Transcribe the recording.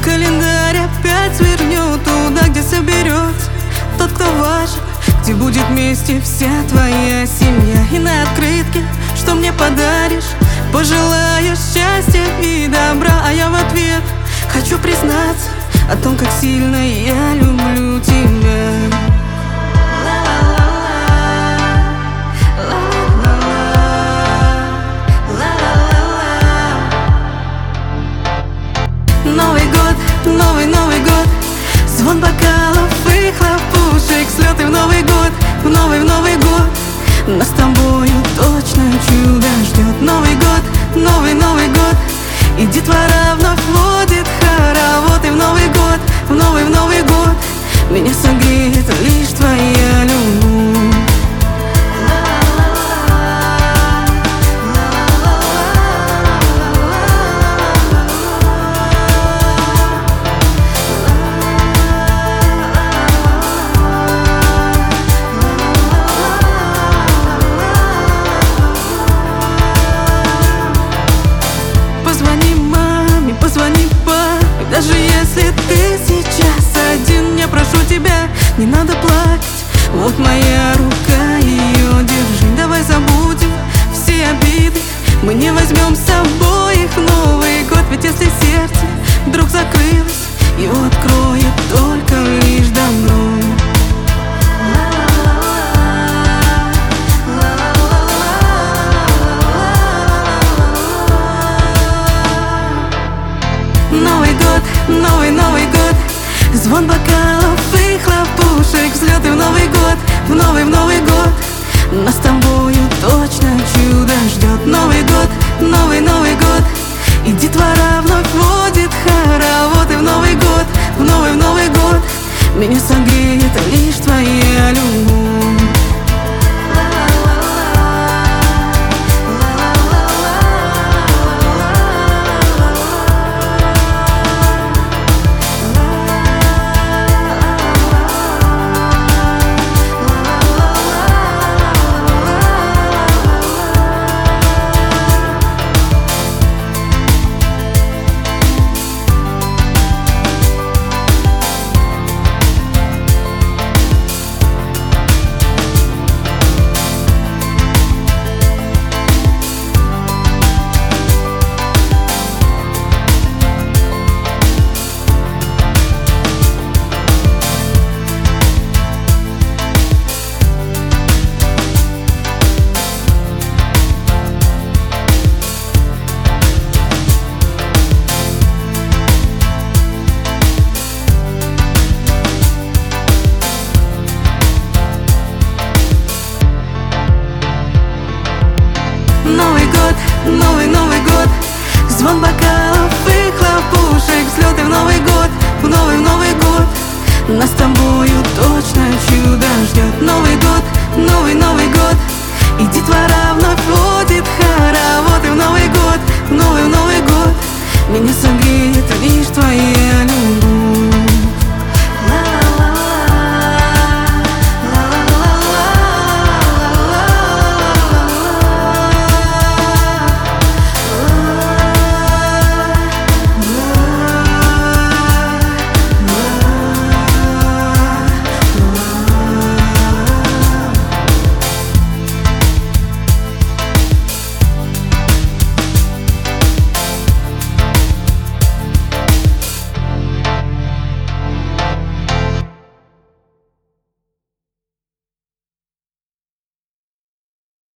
календарь опять свернет туда, где соберется тот, кто важен, где будет вместе вся твоя семья. И на открытке, что мне подаришь, пожелаешь счастья и добра. А я в ответ хочу признаться о том, как сильно я люблю тебя. Новый год, Новый год, звон бокалов и хлопушек, слеты в Новый год, в Новый год. Нас с тобою точно чудо ждет. Новый год, Новый год, и детвора вновь водит хоровод. И в Новый год, в Новый год, меня согреет лишь твоя любовь. Позвони папе, даже если ты сейчас один. Я прошу тебя, не надо плакать, вот моя рука, ее держи. Давай забудем все обиды, мы не возьмем с собой их в Новый год. Ведь если сердце вдруг закрылось, его откроет только лишь добро. Новый год, звон бокалов и хлопушек, взлеты в Новый год, в Новый год. Нас с тобою точно чудо ждет. Новый год, Новый год, и детвора вновь водит хоровод. И в Новый год, в Новый год, меня согреет лишь твоя любовь. Новый год, звон бокалов и хлопушек, взлеты в Новый год, в Новый год. Нас с тобою точно чудо ждет. Новый год, Новый год, и детвора вновь водит хоровод. И в Новый год, в Новый год, меня согреет лишь твоя любовь.